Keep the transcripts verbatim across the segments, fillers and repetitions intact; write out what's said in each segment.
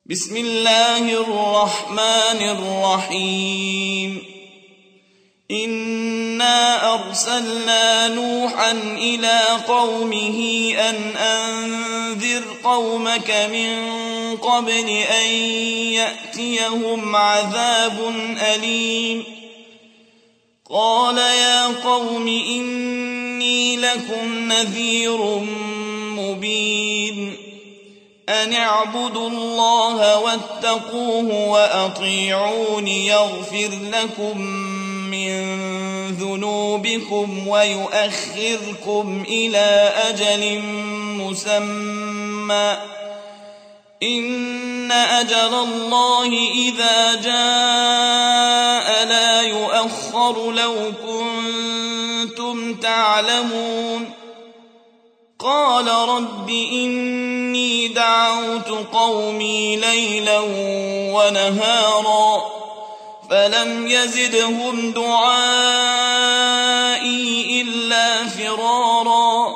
بسم الله الرحمن الرحيم إنا أرسلنا نوحا إلى قومه أن أنذر قومك من قبل أن يأتيهم عذاب أليم قال يا قوم إني لكم نذير مبين أن اعبدوا الله واتقوه وأطيعون يغفر لكم من ذنوبكم ويؤخركم إلى أجل مسمى إن أجل الله إذا جاء لا يؤخر لو كنتم تعلمون قال رب إني دعوت قومي ليلا ونهارا فلم يزدهم دعائي إلا فرارا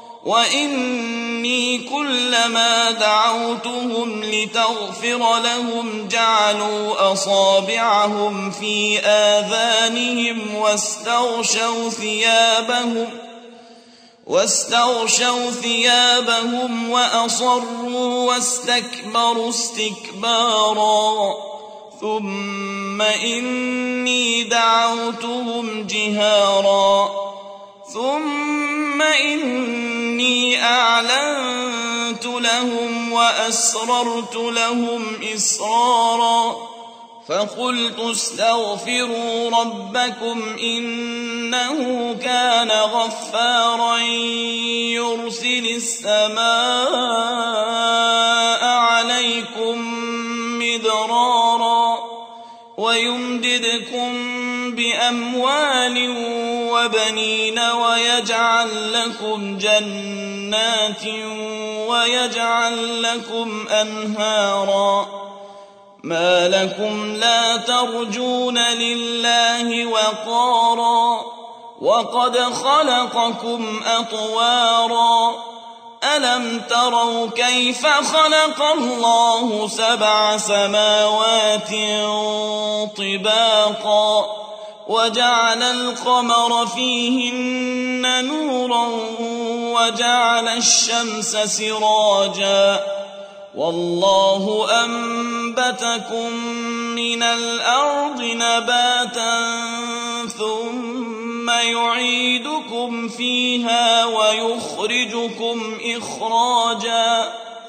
وإني كلما دعوتهم لتغفر لهم جعلوا أصابعهم في آذانهم واستغشوا ثيابهم واستغشوا ثيابهم وأصروا واستكبروا استكبارا ثم إني دعوتهم جهارا ثم إني أعلنت لهم وأسررت لهم إسرارا فقلت استغفروا ربكم إنه كان غفارا يرسل السماء عليكم مدرارا ويمددكم بأموال وبنين ويجعل لكم جنات ويجعل لكم أنهارا ما لكم لا ترجون لله وقارا وقد خلقكم أطوارا ألم تروا كيف خلق الله سبع سماوات طباقا وجعل القمر فيهن نورا وجعل الشمس سراجا والله أنبتكم من الأرض نباتا ثم يعيدكم فيها ويخرجكم إخراجا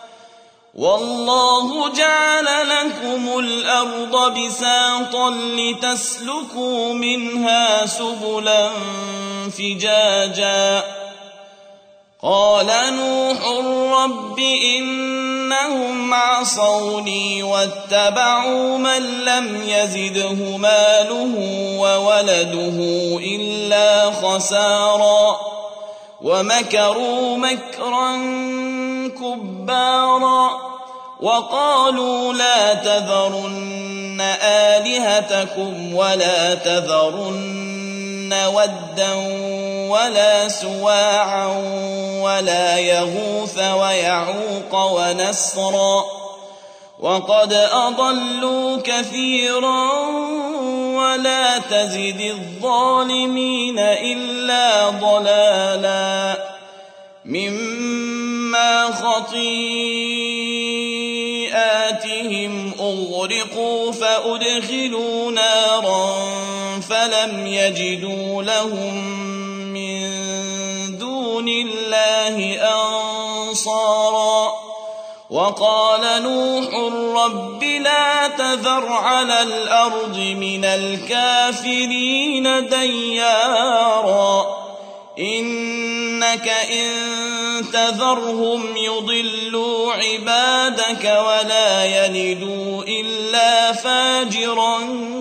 والله جعل لكم الأرض بساطا لتسلكوا منها سبلا فجاجا قال نوح رب إنهم عصوني واتبعوا من لم يزده ماله وولده إلا خسارا ومكروا مكرا كبارا وقالوا لا تذرن آلهتكم ولا تذرن ودا ولا سواعا ولا يغوث ويعوق ونسرا وقد أضلوا كثيرا ولا تزد الظالمين إلا ضلالا مما خطيئاتهم أغرقوا فأدخلوا نارا فلم يجدوا لهم من دون الله أنصارا وقال نوح رب لا تذر على الأرض من الكافرين ديارا إنك إن تذرهم يضلوا عبادك ولا يلدوا إلا فاجرا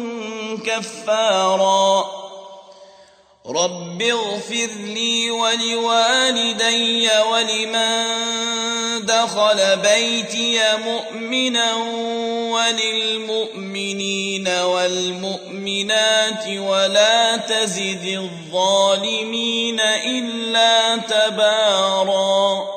كفارا رب اغفر لي ولوالدي ولمن دخل بيتي مؤمنا وللمؤمنين والمؤمنات ولا تزد الظالمين إلا تبارا